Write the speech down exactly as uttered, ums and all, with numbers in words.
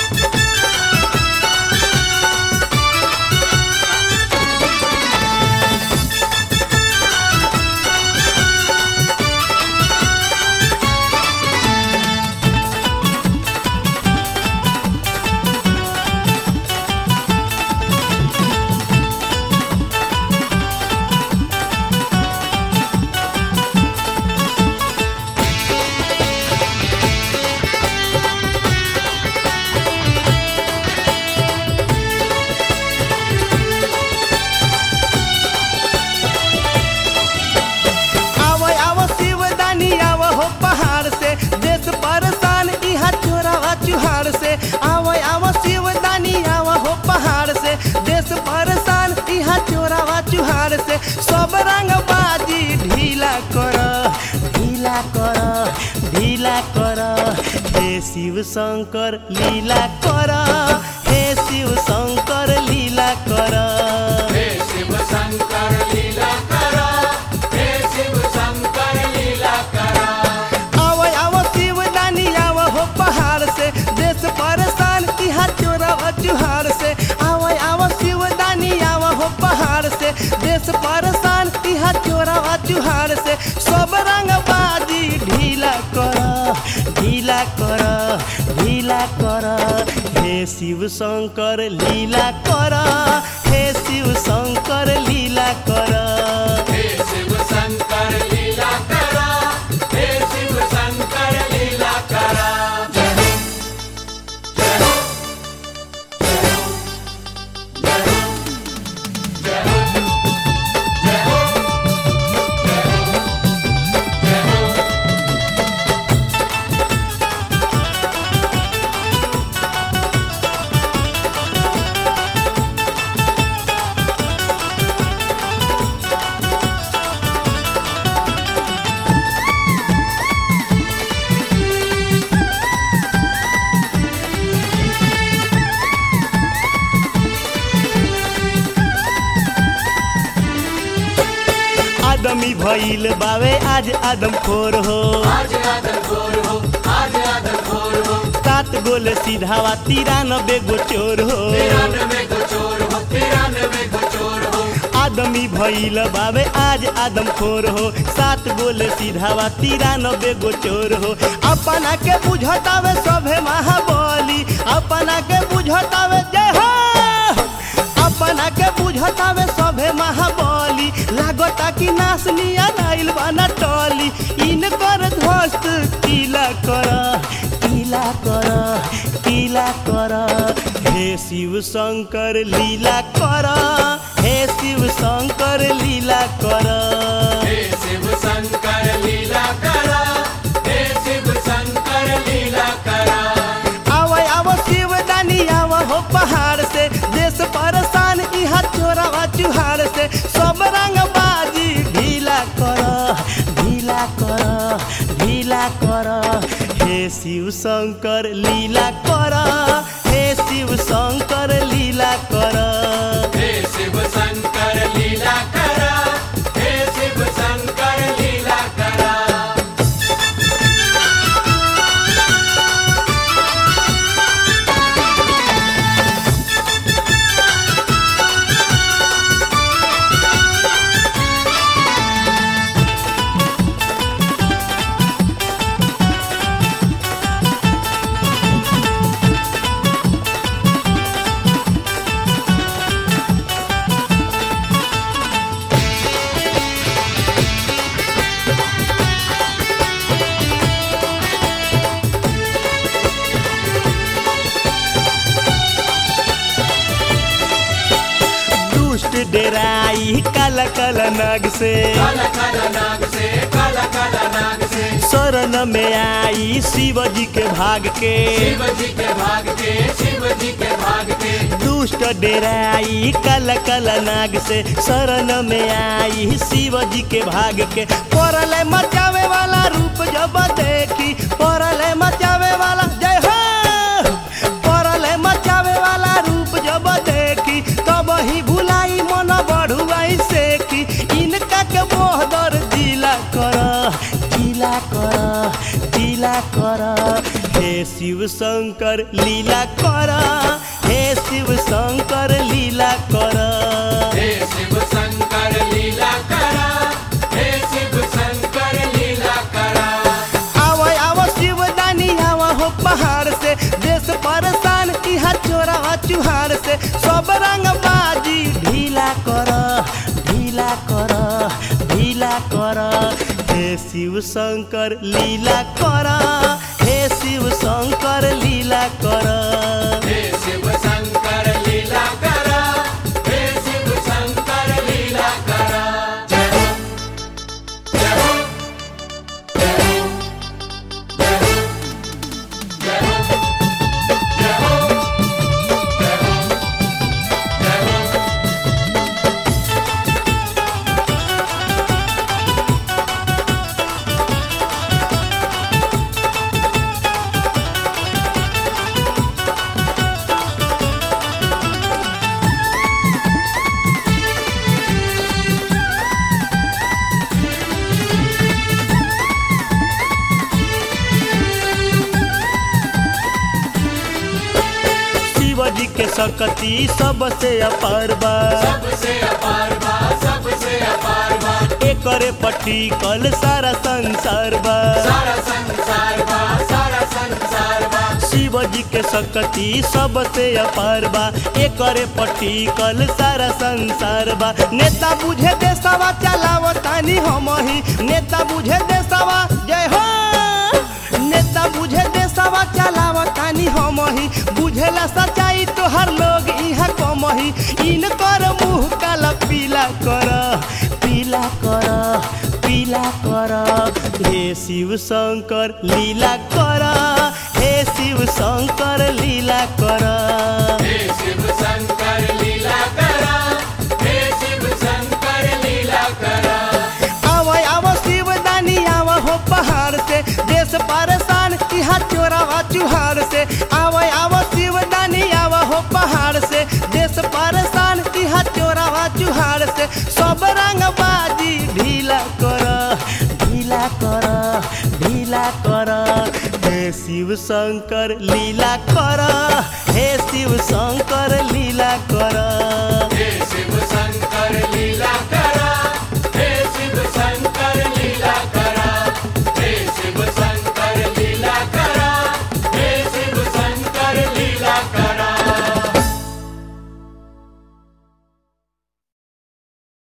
चुहार से आव आव शिवदानी आव हो पहाड़ से देश परेशान यहाँ चोरावा चुहार से सब रंग बाजी ढीला कर ढीला कर ढीला कर हे शिव शंकर लीला कर हे शिव शंकर लीला कर हे शिव शंकर लीला कर हे शिव शंकर लीला कर आव आव शिवदानी आव हो पहाड़ से देश परेशान यहाँ चोरावा चुहार से आव आव शिवदानी आव हो पहाड़ से देश परेशान यहाँ चोरावा चुहार से सब रंग बाजी ढीला कर ढीला कर ढीला कर हे शिव शंकर लीला कर हे शिव शंकर लीला कर हे शिव शंकर लीला कर हे शिव शंकर लीला कर आदमी भइल बावे आज आदम खोर हो आज आदम खोर हो आज आदम खोर हो सात गोल सीधावा तिरानबे गो चोर हो तिरानवे गो चोर हो तिरानवे गो चोर हो आदमी भइल बावे आज आदम खोर हो सात गोल सीधावा तिरानबे गो चोर हो अपना के बुझतावे सभे महाबली अपना के बुझतावे जय हो अपना के बुझतावे सभे महाबली लागता कि नासनिया नाइल बना टोली इनकर ध्वस्त कीला कर कीला कर कीला कर हे शिव शंकर लीला कर हे शिव शंकर लीला कर हे शिव शंकर लीला कर हे शिव शंकर लीला कर आव आव शिवदानी आव हो पहाड़ से देश परेशान यहाँ चोरावा चुहार से सब रंग बाजी ढीला कर ढीला कर ढीला कर हे शिव शंकर लीला कर हे शिव शंकर लीला कर हे शिव शंकर लीला कर हे शिव शंकर लीला कर डेराई काला काला नाग से काला काला नाग से काला काला नाग से शरण में आई शिव जी के भाग के शिव जी के भाग के शिव जी के भाग के दुष्ट डेराई काला काला नाग से शरण में आई शिव जी के भाग के परले मचावे वाला रूप जब देखी परले मचावे वाला जय हो परले मचावे वाला रूप जब देखी तब ही भुलाई मन बढ़ुआई से की इनका के मोहदर जिला कर जिला कर लीला कर हे शिव शंकर लीला कर हे शिव शंकर लीला कर हे शिव शंकर लीला करा हे शिव शंकर लीला करा आवा आवा शिवदानी आवा हो पहाड़ से देश परेशान इहा चोरावा चुहार से सब रंग बाजी ढीला कर ढीला कर ढीला कर हे शिव शंकर लीला कर हे शिव शंकर लीला कर हे शिव शंकर लीला करा हे शिव शंकर लीला करा जय हो जय हो जय हो जय हो जय हो जय हो जय हो शिवजी के शक्ति सबसे अपार बा सबसे अपार बा सबसे अपार बा एकरे पट्टी कल सारा संसार बा सारा संसार बा सारा संसार बा शिवजी के शक्ति सबसे अपार बा एकरे पट्टी कल सारा संसार बा नेता बुझे देशवा चलाव तानी हम ही नेता बुझे देशवा जय हो नेता बुझे देशवा चलाव तानी हम ही बुझेला सच्चाई तोहर लोग इहा कम ही इनकर मुँह काला पीला कर पीला कर पीला कर हे शिव शंकर लीला कर हे शिव शंकर लीला कर हे शिव शंकर लीला करा हे शिव शंकर लीला करा आवा आवा शिवदानी आवा हो पहाड़ से देश परेशान इहा चोरावा चुहार से आवा आवा शिवदानी आवा हो पहाड़ से देश परेशान इहा चोरावा चुहार से सब रंग बाजी ढीला कर ढीला कर ढीला कर हे शिव शंकर लीला कर हे शिव शंकर लीला कर हे शिव